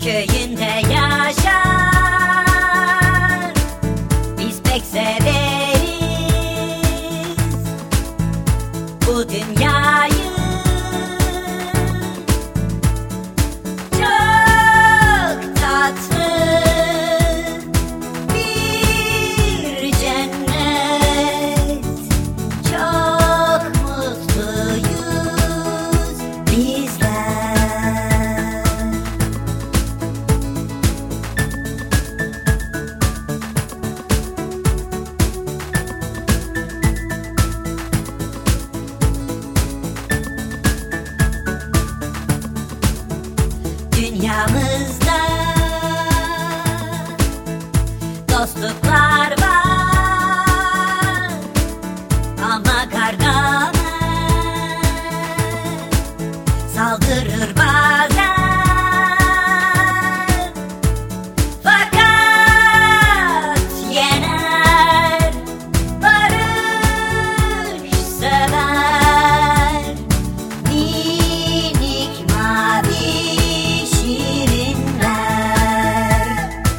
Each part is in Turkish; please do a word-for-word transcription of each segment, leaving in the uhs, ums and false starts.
köyünde yaşar. Biz pek severiz bu dünyayı. Çok tatlı bir cennet, çok mutluyuz bizler. Dünyamızda dostluklar var ama Gargamel saldırır bazen, fakat yener. Barış sever minik mavi şirinler.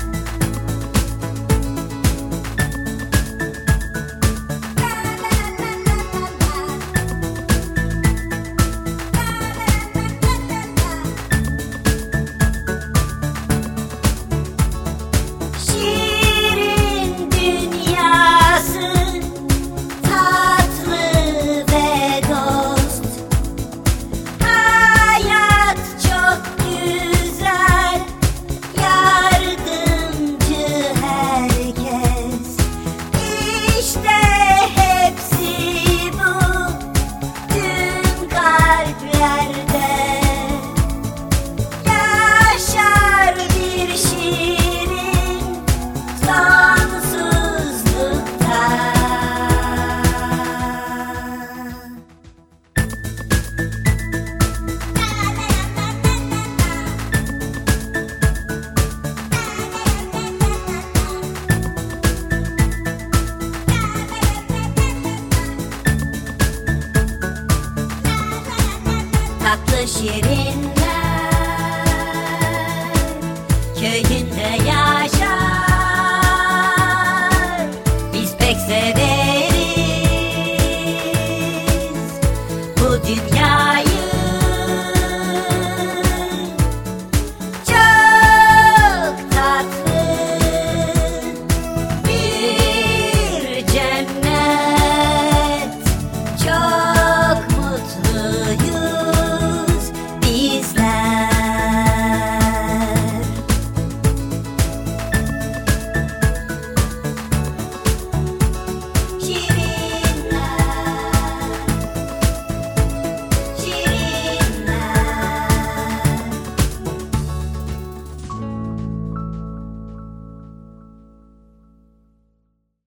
Şirin dünyası, tatlı ve dost. Hayat çok güzel, yardımcı herkes. İşte hepsi bu tüm kalplerde. Yaşar bir şirin sonsuzlukta. Tatlı şirinler köyünde yaşar.